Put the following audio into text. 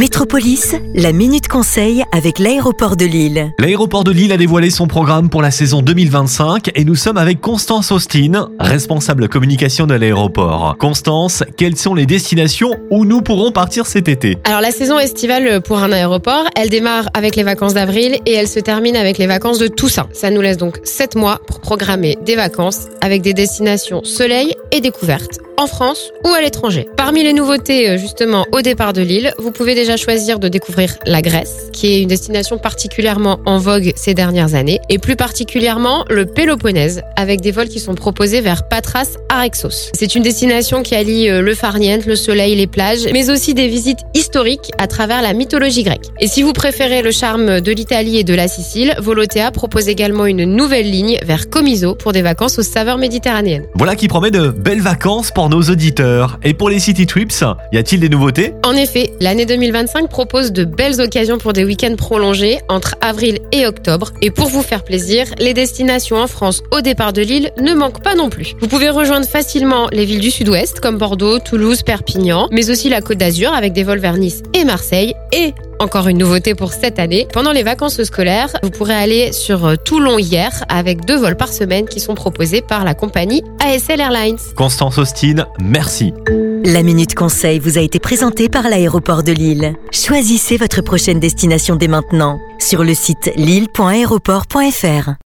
Métropolis, la Minute Conseil avec l'aéroport de Lille. L'aéroport de Lille a dévoilé son programme pour la saison 2025 et nous sommes avec Constance Austin, responsable communication de l'aéroport. Constance, quelles sont les destinations où nous pourrons partir cet été ? Alors la saison estivale pour un aéroport, elle démarre avec les vacances d'avril et elle se termine avec les vacances de Toussaint. Ça nous laisse donc 7 mois pour programmer des vacances avec des destinations soleil et découvertes en France ou à l'étranger. Parmi les nouveautés justement au départ de Lille, vous pouvez déjà choisir de découvrir la Grèce, qui est une destination particulièrement en vogue ces dernières années, et plus particulièrement le Péloponnèse, avec des vols qui sont proposés vers Patras Arexos. C'est une destination qui allie le farniente, le soleil, les plages, mais aussi des visites historiques à travers la mythologie grecque. Et si vous préférez le charme de l'Italie et de la Sicile, Volotea propose également une nouvelle ligne vers Comiso pour des vacances aux saveurs méditerranéennes. Voilà qui promet de belles vacances pour nos auditeurs. Et pour les City Trips, y a-t-il des nouveautés ? En effet, l'année 2025 propose de belles occasions pour des week-ends prolongés entre avril et octobre. Et pour vous faire plaisir, les destinations en France au départ de Lille ne manquent pas non plus. Vous pouvez rejoindre facilement les villes du sud-ouest comme Bordeaux, Toulouse, Perpignan, mais aussi la Côte d'Azur avec des vols vers Nice et Marseille. Et encore une nouveauté pour cette année, pendant les vacances scolaires, vous pourrez aller sur Toulon-Hyères avec 2 vols par semaine qui sont proposés par la compagnie ASL Airlines. Constance Austin, merci. La Minute Conseil vous a été présentée par l'aéroport de Lille. Choisissez votre prochaine destination dès maintenant sur le site lille.aéroport.fr.